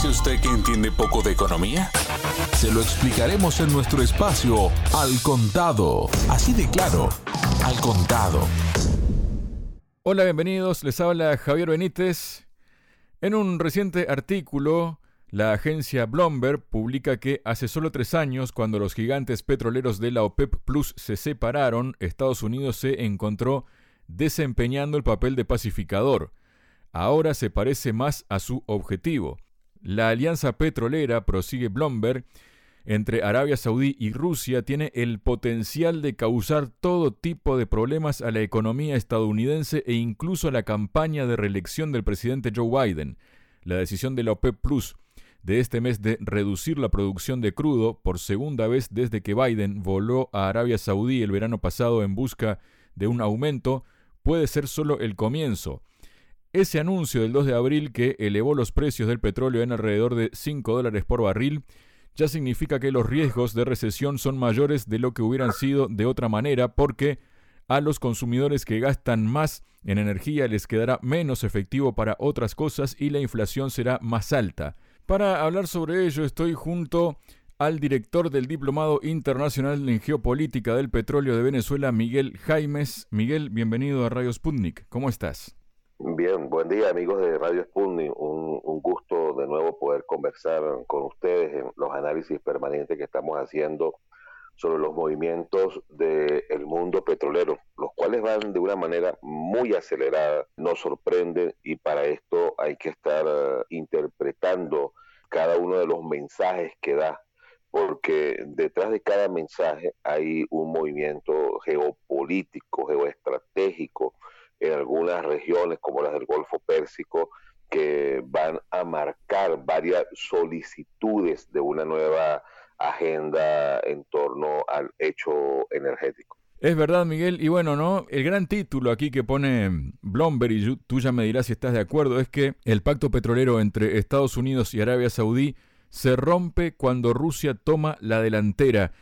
¿Dice usted que entiende poco de economía? Se lo explicaremos en nuestro espacio Al Contado. Así de claro, Al Contado. Hola, bienvenidos. Les habla Javier Benítez. En un reciente artículo, la agencia Bloomberg publica que hace solo 3 años, cuando los gigantes petroleros de la OPEP Plus se separaron, Estados Unidos se encontró desempeñando el papel de pacificador. Ahora se parece más a su objetivo. La alianza petrolera, prosigue Bloomberg, entre Arabia Saudí y Rusia tiene el potencial de causar todo tipo de problemas a la economía estadounidense e incluso a la campaña de reelección del presidente Joe Biden. La decisión de la OPEP Plus de este mes de reducir la producción de crudo por segunda vez desde que Biden voló a Arabia Saudí el verano pasado en busca de un aumento puede ser solo el comienzo. Ese anuncio del 2 de abril que elevó los precios del petróleo en alrededor de $5 por barril ya significa que los riesgos de recesión son mayores de lo que hubieran sido de otra manera, porque a los consumidores que gastan más en energía les quedará menos efectivo para otras cosas y la inflación será más alta. Para hablar sobre ello estoy junto al director del Diplomado Internacional en Geopolítica del Petróleo de Venezuela, Miguel Jaimes. Miguel, bienvenido a Radio Sputnik. ¿Cómo estás? Bien, buen día amigos de Radio Sputnik, un gusto de nuevo poder conversar con ustedes en los análisis permanentes que estamos haciendo sobre los movimientos del mundo petrolero, los cuales van de una manera muy acelerada, nos sorprenden y para esto hay que estar interpretando cada uno de los mensajes que da, porque detrás de cada mensaje hay un movimiento geopolítico, geoestratégico, en algunas regiones como las del Golfo Pérsico, que van a marcar varias solicitudes de una nueva agenda en torno al hecho energético. Es verdad, Miguel, y bueno, ¿no? El gran título aquí que pone Bloomberg, y tú ya me dirás si estás de acuerdo, es que el pacto petrolero entre Estados Unidos y Arabia Saudí se rompe cuando Rusia toma la delantera.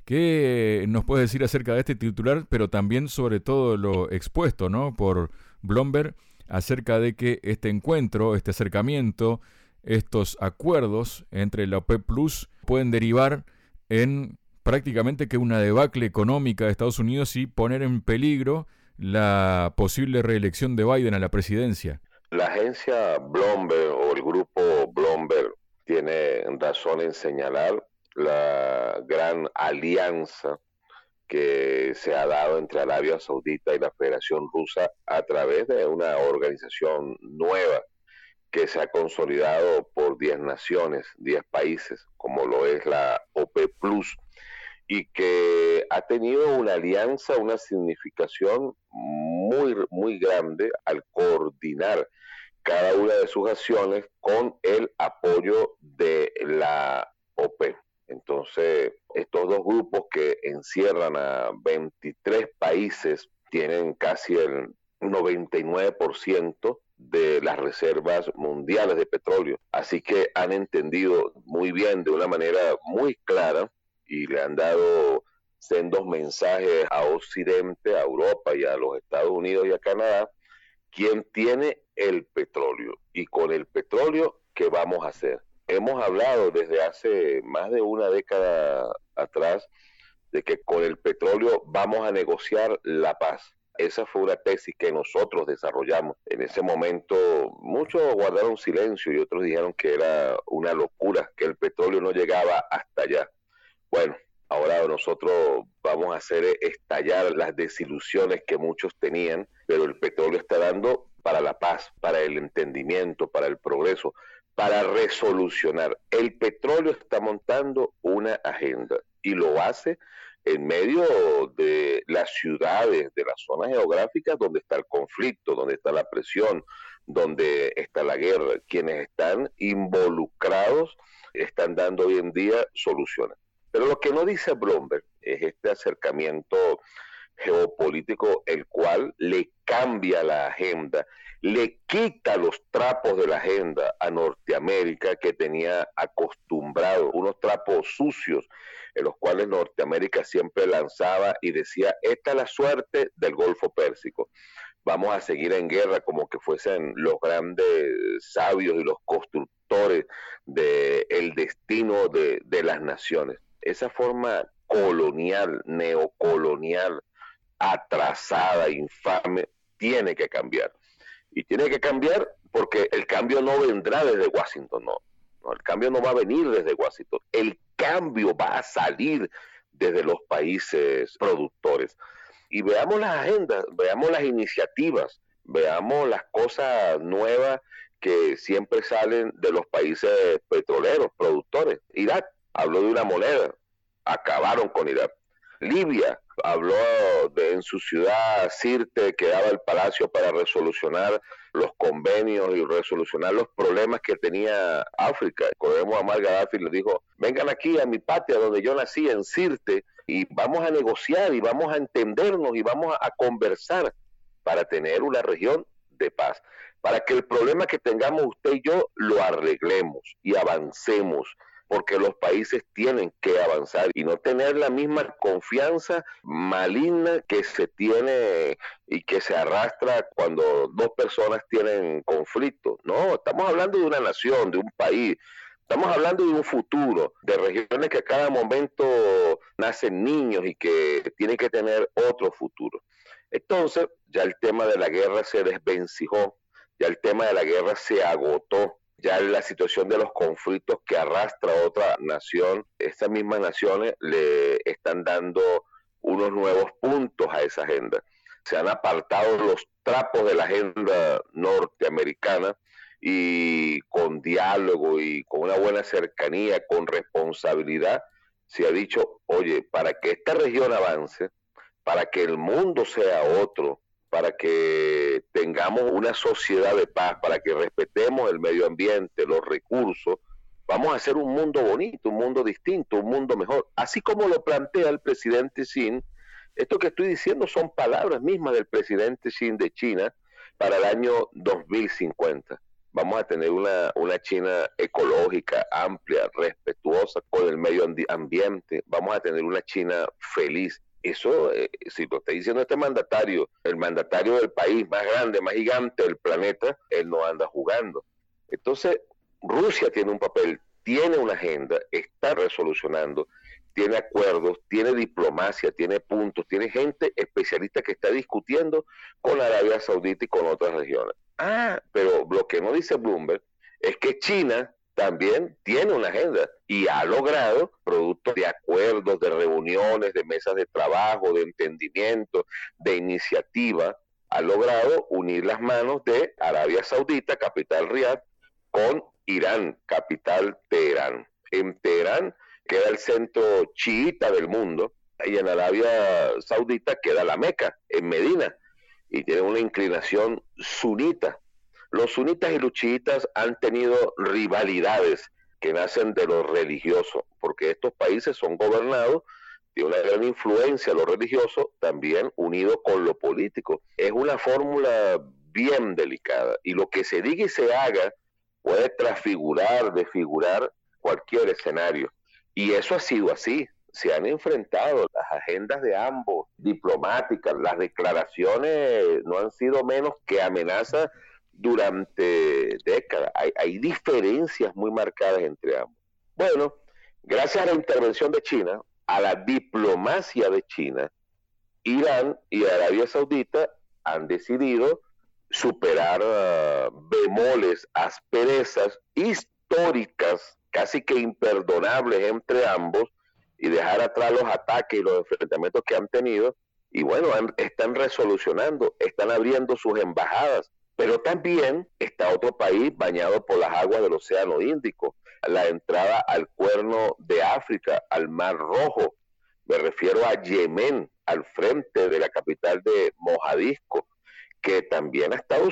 ¿Qué nos puedes decir acerca de este titular, pero también sobre todo lo expuesto, ¿no?, por Bloomberg acerca de que este encuentro, este acercamiento, estos acuerdos entre la OPEP Plus pueden derivar en prácticamente que una debacle económica de Estados Unidos y poner en peligro la posible reelección de Biden a la presidencia? La agencia Bloomberg o el grupo Bloomberg tiene razón en señalar la gran alianza que se ha dado entre Arabia Saudita y la Federación Rusa a través de una organización nueva que se ha consolidado por 10 naciones, 10 países, como lo es la OPEP Plus, y que ha tenido una alianza, una significación muy grande al coordinar cada una de sus acciones con el apoyo de la OPEP. Entonces, estos dos grupos que encierran a 23 países tienen casi el 99% de las reservas mundiales de petróleo. Así que han entendido muy bien, de una manera muy clara, y le han dado sendos mensajes a Occidente, a Europa y a los Estados Unidos y a Canadá, quién tiene el petróleo y con el petróleo, ¿qué vamos a hacer? Hemos hablado desde hace más de una década atrás de que con el petróleo vamos a negociar la paz. Esa fue una tesis que nosotros desarrollamos. En ese momento muchos guardaron silencio y otros dijeron que era una locura, que el petróleo no llegaba hasta allá. Bueno, ahora nosotros vamos a hacer estallar las desilusiones que muchos tenían, pero el petróleo está dando para la paz, para el entendimiento, para el progreso, para resolucionar. El petróleo está montando una agenda y lo hace en medio de las ciudades, de las zonas geográficas donde está el conflicto, donde está la presión, donde está la guerra. Quienes están involucrados están dando hoy en día soluciones. Pero lo que no dice Bloomberg es este acercamiento geopolítico, el cual le cambia la agenda, le quita los trapos de la agenda a Norteamérica, que tenía acostumbrado unos trapos sucios en los cuales Norteamérica siempre lanzaba y decía: esta es la suerte del Golfo Pérsico. vamos a seguir en guerra como que fuesen los grandes sabios y los constructores del destino de las naciones. Esa forma colonial, neocolonial, atrasada, infame, tiene que cambiar. Y tiene que cambiar porque el cambio no vendrá desde Washington, no, el cambio no va a venir desde Washington, el cambio va a salir desde los países productores. Y veamos las agendas, veamos las iniciativas, veamos las cosas nuevas que siempre salen de los países petroleros, productores. Irak habló de una moneda, acabaron con Irak. Libia habló en su ciudad, Sirte, que daba el palacio para resolucionar los convenios y resolucionar los problemas que tenía África. Muammar Gaddafi le dijo, vengan aquí a mi patria donde yo nací, en Sirte, y vamos a negociar y vamos a entendernos y vamos a conversar para tener una región de paz, para que el problema que tengamos usted y yo lo arreglemos y avancemos, porque los países tienen que avanzar y no tener la misma confianza maligna que se tiene y que se arrastra cuando dos personas tienen conflicto. No, estamos hablando de una nación, de un país, estamos hablando de un futuro, de regiones que a cada momento nacen niños y que tienen que tener otro futuro. Entonces, ya el tema de la guerra se desvencijó, ya el tema de la guerra se agotó. Ya la situación de los conflictos que arrastra otra nación, estas mismas naciones le están dando unos nuevos puntos a esa agenda. Se han apartado los trapos de la agenda norteamericana y con diálogo y con una buena cercanía, con responsabilidad, se ha dicho, oye, para que esta región avance, para que el mundo sea otro, para que tengamos una sociedad de paz, para que respetemos el medio ambiente, los recursos, vamos a hacer un mundo bonito, un mundo distinto, un mundo mejor. Así como lo plantea el presidente Xi, esto que estoy diciendo son palabras mismas del presidente Xi de China para el año 2050. Vamos a tener una China ecológica, amplia, respetuosa con el medio ambiente, vamos a tener una China feliz. Eso, si lo está diciendo este mandatario, el mandatario del país más grande, más gigante del planeta, él no anda jugando. Entonces, Rusia tiene un papel, tiene una agenda, está resolucionando, tiene acuerdos, tiene diplomacia, tiene puntos, tiene gente especialista que está discutiendo con Arabia Saudita y con otras regiones. Pero lo que no dice Bloomberg es que China también tiene una agenda y ha logrado, producto de acuerdos, de reuniones, de mesas de trabajo, de entendimiento, de iniciativa, ha logrado unir las manos de Arabia Saudita, capital Riad, con Irán, capital Teherán. En Teherán queda el centro chiita del mundo y en Arabia Saudita queda la Meca, en Medina, y tiene una inclinación sunita. Los sunitas y los chiitas han tenido rivalidades que nacen de lo religioso, porque estos países son gobernados de una gran influencia lo religioso, también unido con lo político. Es una fórmula bien delicada, y lo que se diga y se haga puede transfigurar, desfigurar cualquier escenario. Y eso ha sido así. Se han enfrentado las agendas de ambos, diplomáticas, las declaraciones no han sido menos que amenazas durante décadas. Hay diferencias muy marcadas entre ambos. Bueno, gracias a la intervención de China, a la diplomacia de China, Irán y Arabia Saudita han decidido superar bemoles, asperezas históricas, casi que imperdonables entre ambos, y dejar atrás los ataques y los enfrentamientos que han tenido, y bueno, están resolucionando, están abriendo sus embajadas. Pero también está otro país bañado por las aguas del Océano Índico, la entrada al Cuerno de África, al Mar Rojo. Me refiero a Yemen, al frente de la capital de Mojadisco, que también ha estado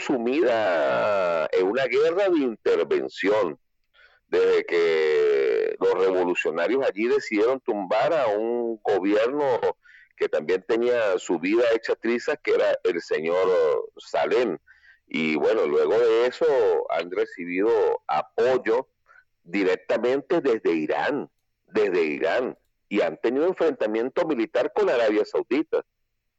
sumida en una guerra de intervención, desde que los revolucionarios allí decidieron tumbar a un gobierno que también tenía su vida hecha trizas, que era el señor Salem. Y bueno, luego de eso han recibido apoyo directamente desde Irán, y han tenido enfrentamiento militar con Arabia Saudita.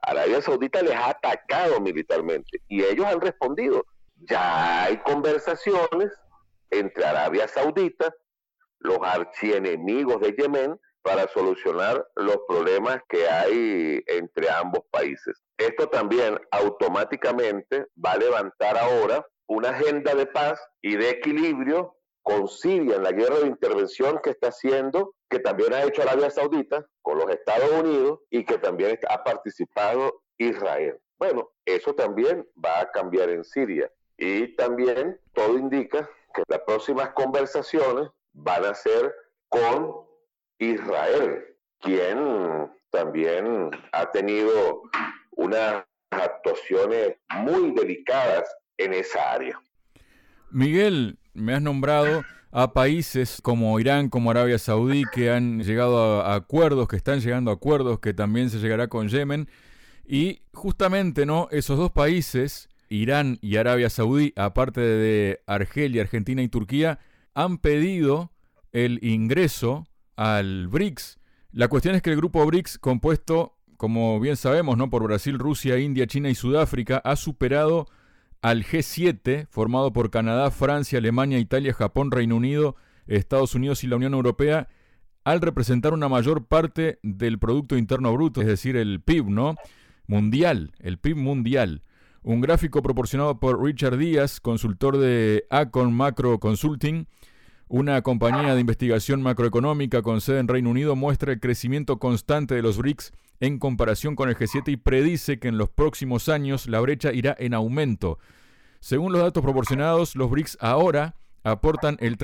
Arabia Saudita les ha atacado militarmente y ellos han respondido. Ya hay conversaciones entre Arabia Saudita, los archienemigos de Yemen, para solucionar los problemas que hay entre ambos países. Esto también automáticamente va a levantar ahora una agenda de paz y de equilibrio con Siria en la guerra de intervención que está haciendo, que también ha hecho Arabia Saudita con los Estados Unidos y que también ha participado Israel. Bueno, eso también va a cambiar en Siria. Y también todo indica que las próximas conversaciones van a ser con Israel, quien también ha tenido unas actuaciones muy delicadas en esa área. Miguel, me has nombrado a países como Irán, como Arabia Saudí, que han llegado a acuerdos, que están llegando a acuerdos, que también se llegará con Yemen. Y justamente, ¿no?, esos dos países, Irán y Arabia Saudí, aparte de Argelia, Argentina y Turquía, han pedido el ingreso al BRICS. La cuestión es que el grupo BRICS, compuesto, como bien sabemos, ¿no?, por Brasil, Rusia, India, China y Sudáfrica, ha superado al G7, formado por Canadá, Francia, Alemania, Italia, Japón, Reino Unido, Estados Unidos y la Unión Europea, al representar una mayor parte del Producto Interno Bruto, es decir, el PIB, ¿no?, mundial, el PIB mundial. Un gráfico proporcionado por Richard Díaz, consultor de Acon Macro Consulting, una compañía de investigación macroeconómica con sede en Reino Unido, muestra el crecimiento constante de los BRICS en comparación con el G7 y predice que en los próximos años la brecha irá en aumento. Según los datos proporcionados, los BRICS ahora aportan el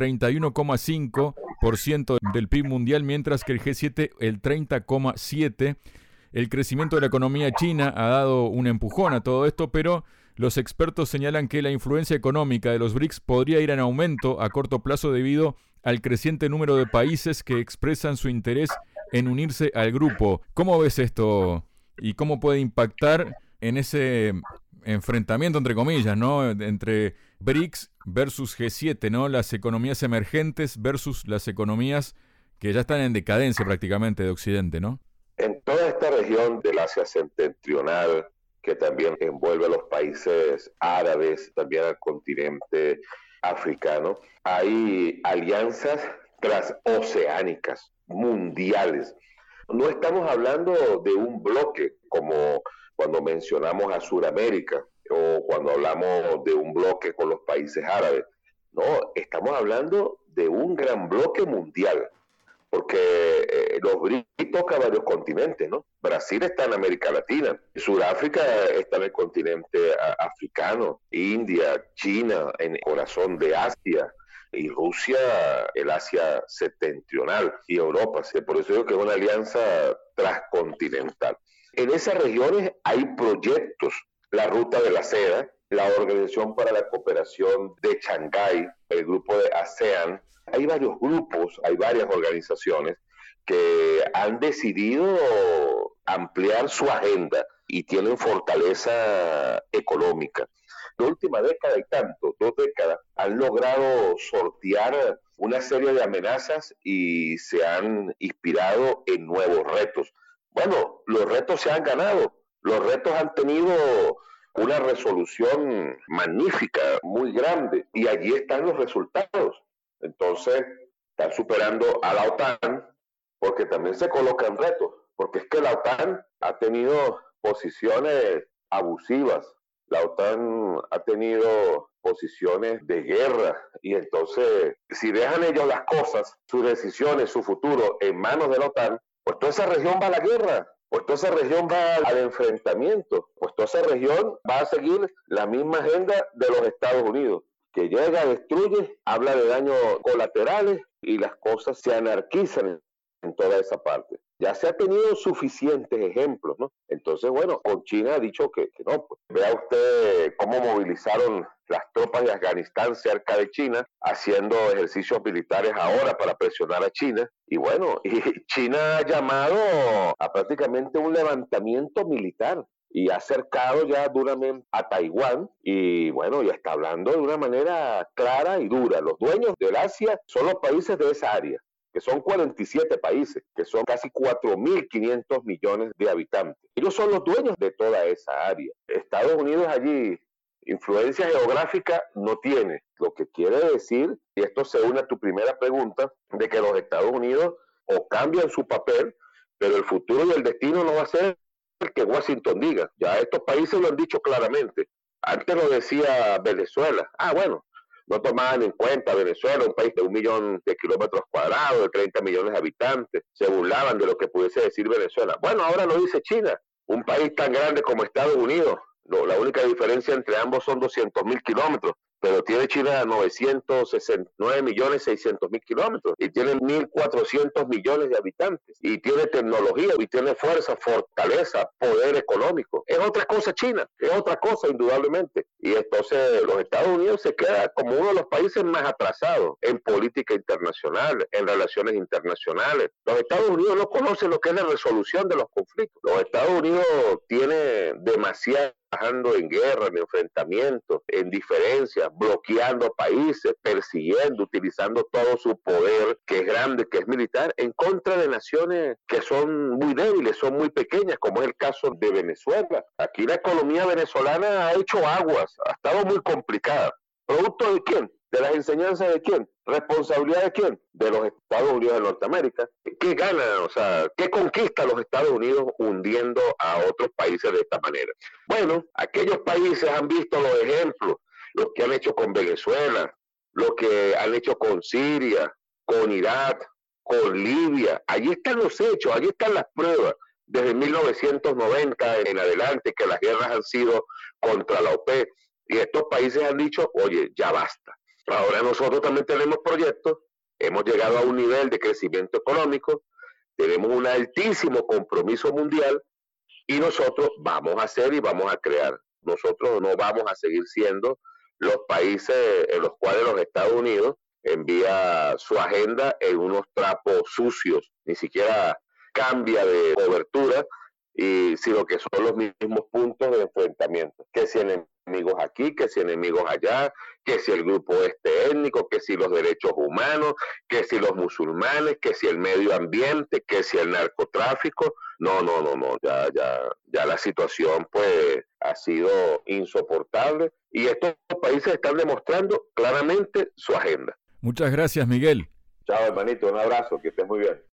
31,5% del PIB mundial, mientras que el G7 el 30,7%. El crecimiento de la economía china ha dado un empujón a todo esto, pero los expertos señalan que la influencia económica de los BRICS podría ir en aumento a corto plazo debido al creciente número de países que expresan su interés en unirse al grupo. ¿Cómo ves esto y cómo puede impactar en ese enfrentamiento, entre comillas, ¿no?, entre BRICS versus G7, ¿no?, las economías emergentes versus las economías que ya están en decadencia prácticamente de Occidente, ¿no? En toda esta región del Asia septentrional, que también envuelve a los países árabes, también al continente africano, hay alianzas transoceánicas, mundiales. No estamos hablando de un bloque como cuando mencionamos a Sudamérica o cuando hablamos de un bloque con los países árabes. No, estamos hablando de un gran bloque mundial, porque los BRICS tocan varios continentes, ¿no? Brasil está en América Latina, Sudáfrica está en el continente africano, India, China en el corazón de Asia, y Rusia, el Asia septentrional, y Europa. Por eso digo que es una alianza transcontinental. En esas regiones hay proyectos, la Ruta de la Seda, la Organización para la Cooperación de Shanghái, el grupo de ASEAN. Hay varios grupos, hay varias organizaciones que han decidido ampliar su agenda y tienen fortaleza económica. La última década y tanto, 2 décadas, han logrado sortear una serie de amenazas y se han inspirado en nuevos retos. Bueno, los retos se han ganado, los retos han tenido una resolución magnífica, muy grande, y allí están los resultados. Entonces, están superando a la OTAN, porque también se colocan retos, porque es que la OTAN ha tenido posiciones abusivas, la OTAN ha tenido posiciones de guerra, y entonces, si dejan ellos las cosas, sus decisiones, su futuro en manos de la OTAN, pues toda esa región va a la guerra, pues toda esa región va al enfrentamiento, pues toda esa región va a seguir la misma agenda de los Estados Unidos, que llega, destruye, habla de daños colaterales y las cosas se anarquizan en toda esa parte. Ya se ha tenido suficientes ejemplos, ¿no? Entonces, bueno, con China ha dicho que no. Pues, vea usted cómo movilizaron las tropas de Afganistán cerca de China, haciendo ejercicios militares ahora para presionar a China. Y bueno, y China ha llamado a prácticamente un levantamiento militar y ha acercado ya duramente a Taiwán y bueno, ya está hablando de una manera clara y dura. Los dueños del Asia son los países de esa área. que son 47 países, que son casi 4.500 millones de habitantes. Ellos son los dueños de toda esa área. Estados Unidos allí influencia geográfica no tiene, lo que quiere decir, y esto se une a tu primera pregunta, de que los Estados Unidos o cambian su papel, pero el futuro y el destino no va a ser el que Washington diga. Ya estos países lo han dicho claramente. Antes lo decía Venezuela. Bueno, no tomaban en cuenta Venezuela, un país de 1 millón de kilómetros cuadrados, de 30 millones de habitantes. Se burlaban de lo que pudiese decir Venezuela. Bueno, ahora lo dice China, un país tan grande como Estados Unidos. La única diferencia entre ambos son 200.000 kilómetros, pero tiene China 969.600.000 kilómetros y tiene 1.400 millones de habitantes y tiene tecnología y tiene fuerza, fortaleza, poder económico. Es otra cosa China, es otra cosa indudablemente. Y entonces los Estados Unidos se queda como uno de los países más atrasados en política internacional, en relaciones internacionales. Los Estados Unidos no conocen lo que es la resolución de los conflictos. Los Estados Unidos tiene demasiado trabajando en guerra, en enfrentamientos, en diferencias, bloqueando países, persiguiendo, utilizando todo su poder, que es grande, que es militar, en contra de naciones que son muy débiles, son muy pequeñas, como es el caso de Venezuela. Aquí la economía venezolana ha hecho aguas, ha estado muy complicada. ¿Producto de quién? ¿De las enseñanzas de quién? ¿Responsabilidad de quién? De los Estados Unidos de Norteamérica. ¿Qué gana? O sea, ¿qué conquista los Estados Unidos hundiendo a otros países de esta manera? Bueno, aquellos países han visto los ejemplos, los que han hecho con Venezuela, lo que han hecho con Siria, con Irak, con Libia. Allí están los hechos, allí están las pruebas. Desde 1990 en adelante, que las guerras han sido contra la OPEP. Y estos países han dicho, oye, ya basta. Ahora nosotros también tenemos proyectos, hemos llegado a un nivel de crecimiento económico, tenemos un altísimo compromiso mundial y nosotros vamos a hacer y vamos a crear. Nosotros no vamos a seguir siendo los países en los cuales los Estados Unidos envía su agenda en unos trapos sucios, ni siquiera cambia de cobertura, sino que son los mismos puntos de enfrentamiento, que si enemigos aquí, que si enemigos allá, que si el grupo étnico, que si los derechos humanos, que si los musulmanes, que si el medio ambiente, que si el narcotráfico. No, ya la situación pues ha sido insoportable y estos países están demostrando claramente su agenda. Muchas gracias, Miguel. Chao, hermanito, un abrazo, que estés muy bien.